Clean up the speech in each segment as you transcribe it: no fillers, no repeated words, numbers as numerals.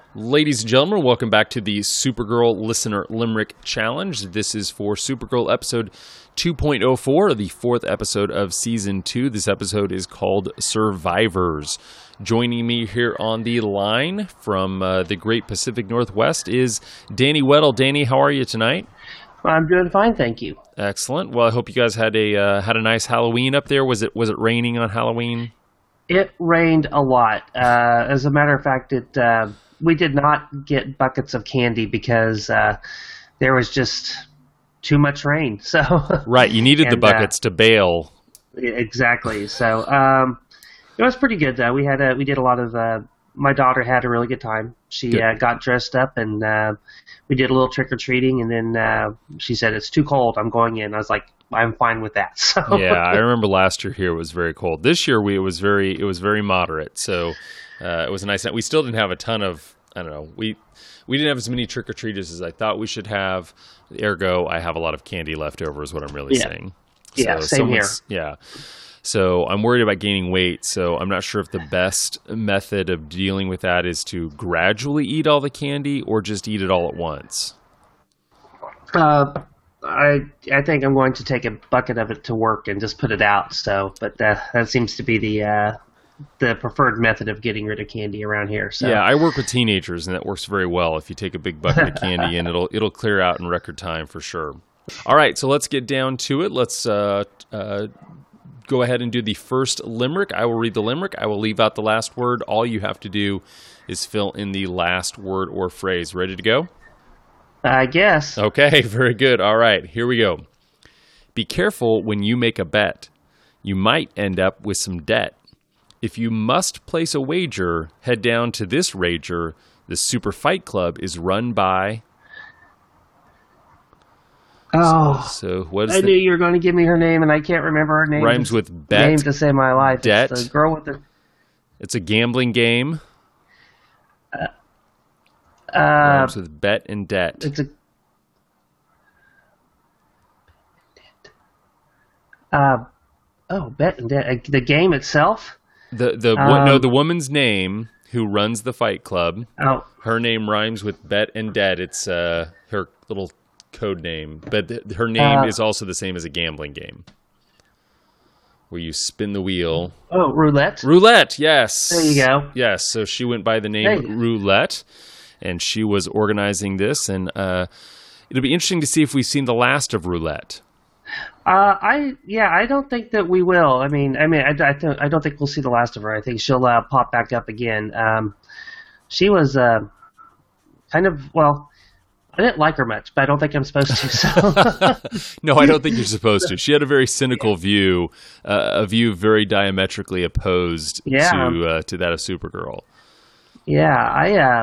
Ladies and gentlemen, welcome back to the Supergirl Listener Limerick Challenge. This is for Supergirl episode 2.04, the fourth episode of season 2. This episode is called Survivors. Joining me here on the line from the great Pacific Northwest is Danny Weddle. Danny, how are you tonight? I'm doing fine, thank you. Excellent. Well, I hope you guys had a nice Halloween up there. Was it raining on Halloween? It rained a lot. As a matter of fact, we did not get buckets of candy because there was just too much rain. So right, you needed the buckets to bail. Exactly. So it was pretty good though. We did a lot of. My daughter had a really good time. She got dressed up and we did a little trick or treating, and then she said, "It's too cold. I'm going in." I was like, "I'm fine with that." So yeah, I remember last year here it was very cold. This year it was very moderate. So it was a nice night. We still didn't have a ton of. I don't know. We didn't have as many trick or treaters as I thought we should have. Ergo, I have a lot of candy left over. Is what I'm really saying. Yeah, so same here. Yeah. So I'm worried about gaining weight, so I'm not sure if the best method of dealing with that is to gradually eat all the candy or just eat it all at once. I think I'm going to take a bucket of it to work and just put it out. So, but that seems to be the preferred method of getting rid of candy around here. So. Yeah, I work with teenagers, and that works very well. If you take a big bucket of candy, and it'll clear out in record time for sure. All right, so let's get down to it. Let's go ahead and do the first limerick. I will read the limerick. I will leave out the last word. All you have to do is fill in the last word or phrase. Ready to go? I guess. Okay, very good. All right, here we go. Be careful when you make a bet. You might end up with some debt. If you must place a wager, head down to this rager. The Super Fight Club is run by... Oh, so what is I knew you were going to give me her name, and I can't remember her name. Rhymes with bet. Name to save my life. Debt. It's the girl with the. It's a gambling game. Rhymes with bet and debt. It's a. Bet and debt. The game itself. The woman's name who runs the Fight Club. Oh. Her name rhymes with bet and debt. It's her little code name, but her name is also the same as a gambling game where you spin the wheel. Oh, roulette. Roulette, yes. There you go. Yes, so she went by the name Roulette, and she was organizing this, and it'll be interesting to see if we've seen the last of Roulette. I don't think that we will. I don't think we'll see the last of her. I think she'll pop back up again. She was kind of, well, I didn't like her much, but I don't think I'm supposed to. So. No, I don't think you're supposed to. She had a very cynical view, a view very diametrically opposed to that of Supergirl. Yeah,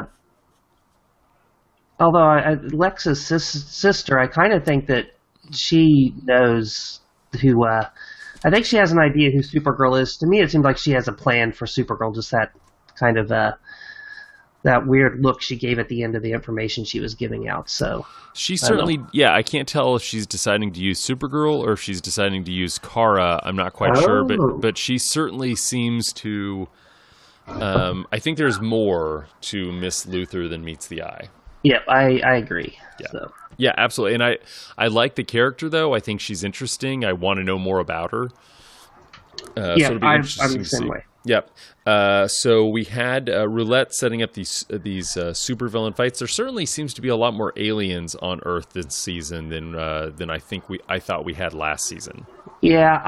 although Lex's sister, I kind of think that she knows who. I think she has an idea who Supergirl is. To me, it seems like she has a plan for Supergirl. Just that kind of that weird look she gave at the end of the information she was giving out. So she certainly, I can't tell if she's deciding to use Supergirl or if she's deciding to use Kara. I'm not quite sure, but she certainly seems to. I think there's more to Miss Luthor than meets the eye. Yeah, I agree. Yeah. So. Yeah, absolutely. And I like the character, though. I think she's interesting. I want to know more about her. So it'll be interesting to see. Way. Yep. So we had Roulette setting up these supervillain fights. There certainly seems to be a lot more aliens on Earth this season than I thought we had last season. Yeah,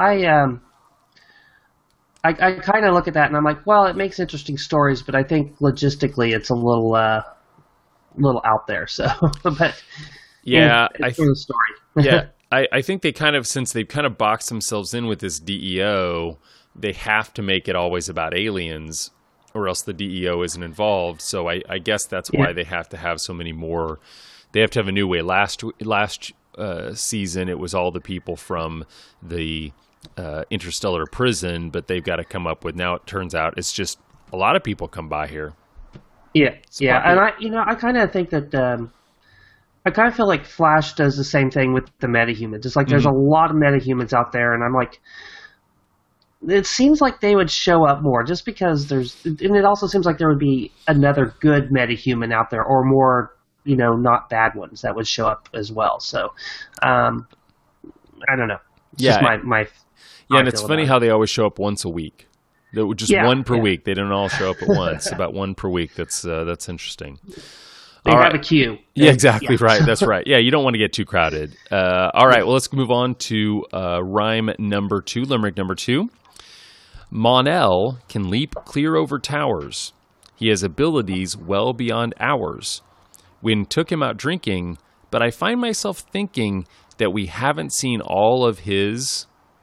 I kind of look at that and I'm like, well, it makes interesting stories, but I think logistically it's a little out there. So, but it's a story. Yeah, I think they since they've kind of boxed themselves in with this DEO. They have to make it always about aliens or else the DEO isn't involved. So I guess that's why they have to have so many more. They have to have a new way. Last season, it was all the people from the interstellar prison, but they've got to come up with, now it turns out it's just a lot of people come by here. Yeah. And I kind of think that I kind of feel like Flash does the same thing with the metahumans. It's like there's a lot of metahumans out there, and I'm like, it seems like they would show up more just because and it also seems like there would be another good metahuman out there or more, not bad ones that would show up as well. So, I don't know. It's just my and it's funny how they always show up once a week. Just one per week. They don't all show up at once. About one per week. That's interesting. They have a queue. Yeah, exactly right. That's right. Yeah, you don't want to get too crowded. All right, well, let's move on to rhyme number 2, limerick number 2. Mon-El can leap clear over towers. He has abilities well beyond ours. We took him out drinking, but I find myself thinking that we haven't seen all of his...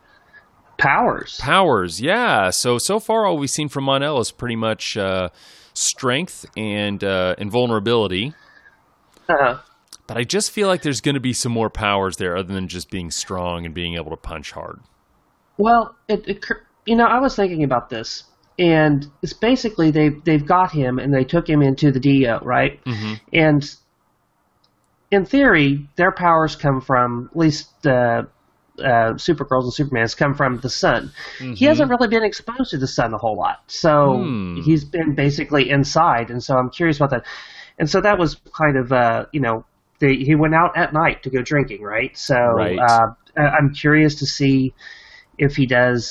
Powers, yeah. So far, all we've seen from Mon-El is pretty much strength and invulnerability. Uh-huh. But I just feel like there's going to be some more powers there other than just being strong and being able to punch hard. Well, I was thinking about this, and it's basically they've got him and they took him into the DEO, right? Mm-hmm. And in theory, their powers come from, at least Supergirls and Superman's come from the sun. Mm-hmm. He hasn't really been exposed to the sun a whole lot, so he's been basically inside, and so I'm curious about that. And so that was kind of, he went out at night to go drinking, right? So right. I'm curious to see if he does,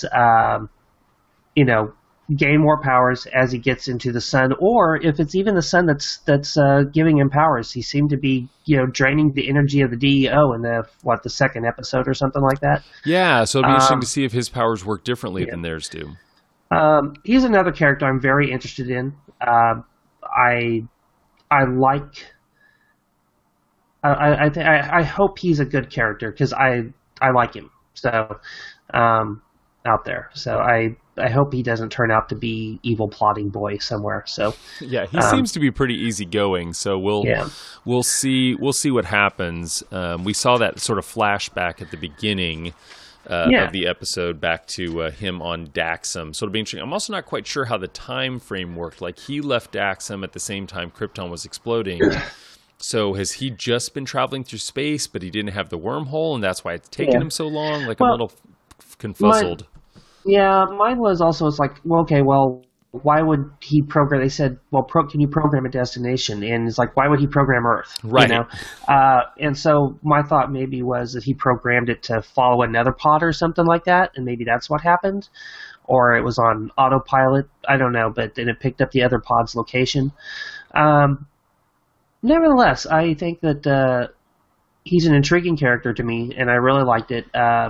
gain more powers as he gets into the sun, or if it's even the sun that's giving him powers. He seemed to be, draining the energy of the DEO in the second episode or something like that. Yeah, so it'll be interesting to see if his powers work differently than theirs do. He's another character I'm very interested in. I hope he's a good character because I like him. So out there. So I hope he doesn't turn out to be evil plotting boy somewhere. So yeah, he seems to be pretty easygoing. So we'll see what happens. We saw that sort of flashback at the beginning of the episode back to him on Daxam. So it'll be interesting. I'm also not quite sure how the time frame worked. Like he left Daxam at the same time Krypton was exploding. So has he just been traveling through space, but he didn't have the wormhole, and that's why it's taken him so long? Like I'm a little confuzzled. Mine was also, it's like, why would he program? They said, can you program a destination? And it's like, why would he program Earth? Right. And so my thought maybe was that he programmed it to follow another pod or something like that, and maybe that's what happened. Or it was on autopilot. I don't know, but then it picked up the other pod's location. Nevertheless, I think that he's an intriguing character to me, and I really liked it.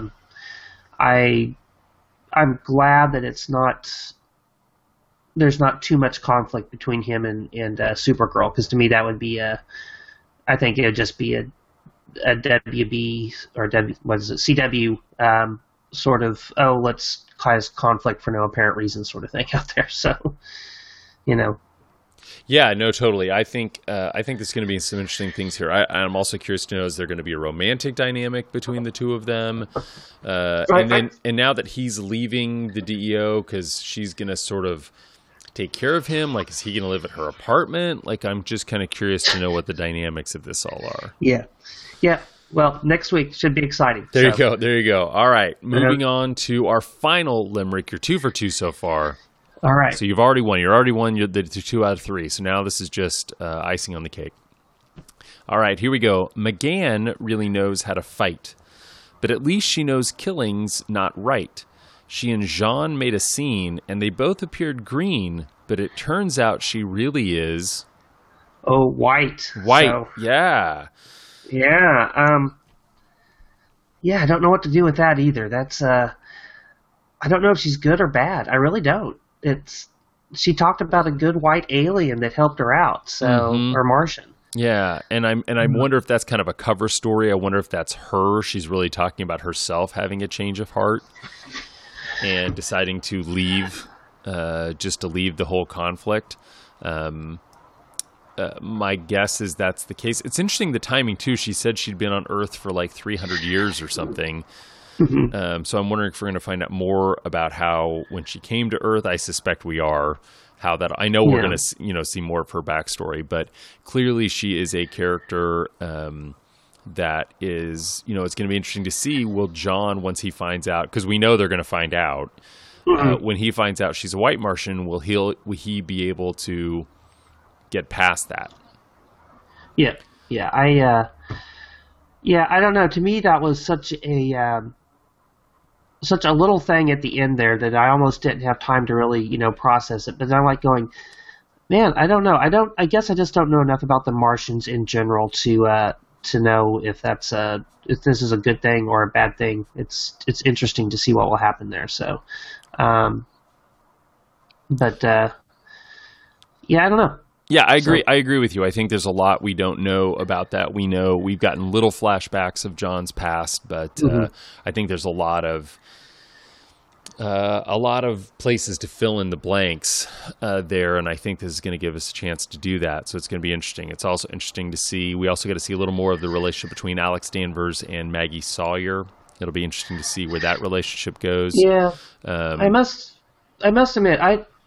I'm glad that there's not too much conflict between him and Supergirl, because to me that would be I think it would just be a WB or CW sort of, let's cause conflict for no apparent reason sort of thing out there. So, Yeah, no, totally. I think there's going to be some interesting things here. I'm also curious to know, is there going to be a romantic dynamic between the two of them? And now that he's leaving the DEO, because she's going to sort of take care of him, like, is he going to live at her apartment? Like, I'm just kind of curious to know what the dynamics of this all are. Yeah. Well, next week should be exciting. There you go. All right, moving on to our final limerick. You're 2 for 2 so far. All right. So you've already won. You're the 2 out of 3. So now this is just icing on the cake. All right, here we go. McGann really knows how to fight, but at least she knows killing's not right. She and Jean made a scene, and they both appeared green, but it turns out she really is... Oh, white. White, so, yeah. Yeah. I don't know what to do with that either. That's... I don't know if she's good or bad. I really don't. She talked about a good white alien that helped her out, or Martian. Yeah, and I wonder if that's kind of a cover story. I wonder if that's her. She's really talking about herself having a change of heart and deciding to leave, just to leave the whole conflict. My guess is that's the case. It's interesting, the timing too. She said she'd been on Earth for like 300 years or something. So I'm wondering if we're going to find out more about how, when she came to Earth, I suspect we are, how that, I know we're going to, see more of her backstory, but clearly she is a character, that is, it's going to be interesting to see, will John, once he finds out, because we know they're going to find out, when he finds out she's a white Martian, will he be able to get past that? Yeah, I don't know. To me, that was such a little thing at the end there that I almost didn't have time to really, process it. But I'm like going, man, I don't know. I guess I just don't know enough about the Martians in general to know if this is a good thing or a bad thing. It's interesting to see what will happen there. So, I don't know. Yeah, I agree. I agree with you. I think there's a lot we don't know about that. We know we've gotten little flashbacks of John's past, but I think there's a lot of places to fill in the blanks there, and I think this is going to give us a chance to do that. So it's going to be interesting. It's also interesting to see. We also got to see a little more of the relationship between Alex Danvers and Maggie Sawyer. It'll be interesting to see where that relationship goes. Yeah, I must admit,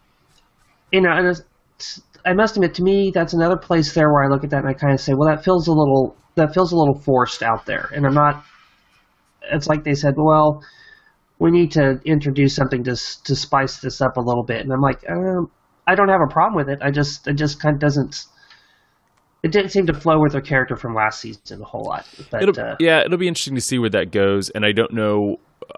I must admit, to me, that's another place there where I look at that and I kind of say, well, that feels a little forced out there. And I'm not. It's like they said, well, we need to introduce something to spice this up a little bit. And I'm like, I don't have a problem with it. It just kind of doesn't. It didn't seem to flow with her character from last season a whole lot. But, it'll be interesting to see where that goes. And I don't know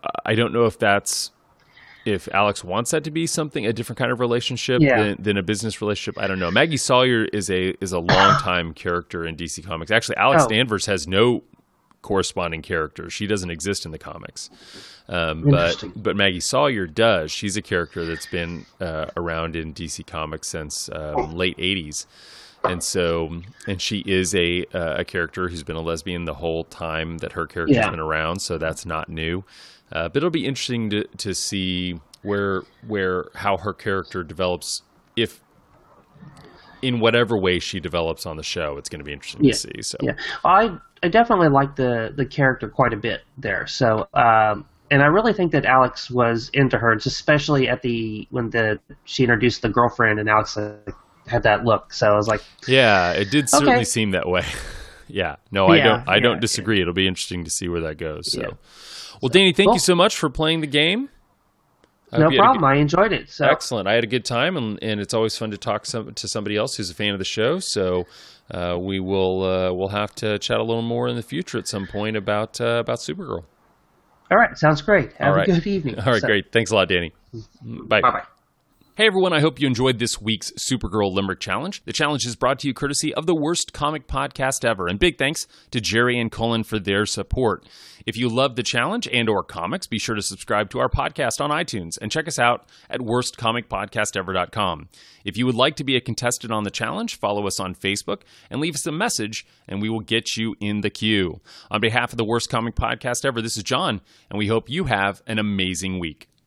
if Alex wants that to be a different kind of relationship than a business relationship. I don't know. Maggie Sawyer is a longtime character in DC Comics. Actually, Alex Danvers has no corresponding character. She doesn't exist in the comics. But Maggie Sawyer does. She's a character that's been around in DC Comics since late 80s. And she is a character who's been a lesbian the whole time that her character's been around, so that's not new. But it'll be interesting to see how her character develops, if in whatever way she develops on the show. It's going to be interesting to see. So I definitely like the character quite a bit there. So and I really think that Alex was into her, especially when she introduced the girlfriend and Alex had that look. So I was like, yeah, it did certainly seem that way. Yeah, no, I don't disagree. It'll be interesting to see where that goes. So. Well, Danny, thank you so much for playing the game. No problem. I enjoyed it. So. Excellent. I had a good time, and it's always fun to talk to somebody else who's a fan of the show. So we'll have to chat a little more in the future at some point about Supergirl. All right. Sounds great. Have a good evening. All right, great. Thanks a lot, Danny. Bye. Bye-bye. Hey everyone, I hope you enjoyed this week's Supergirl Limerick Challenge. The challenge is brought to you courtesy of the Worst Comic Podcast Ever, and big thanks to Jerry and Colin for their support. If you love the challenge and/or comics, be sure to subscribe to our podcast on iTunes and check us out at worstcomicpodcastever.com. If you would like to be a contestant on the challenge, follow us on Facebook and leave us a message, and we will get you in the queue. On behalf of the Worst Comic Podcast Ever, this is John, and we hope you have an amazing week.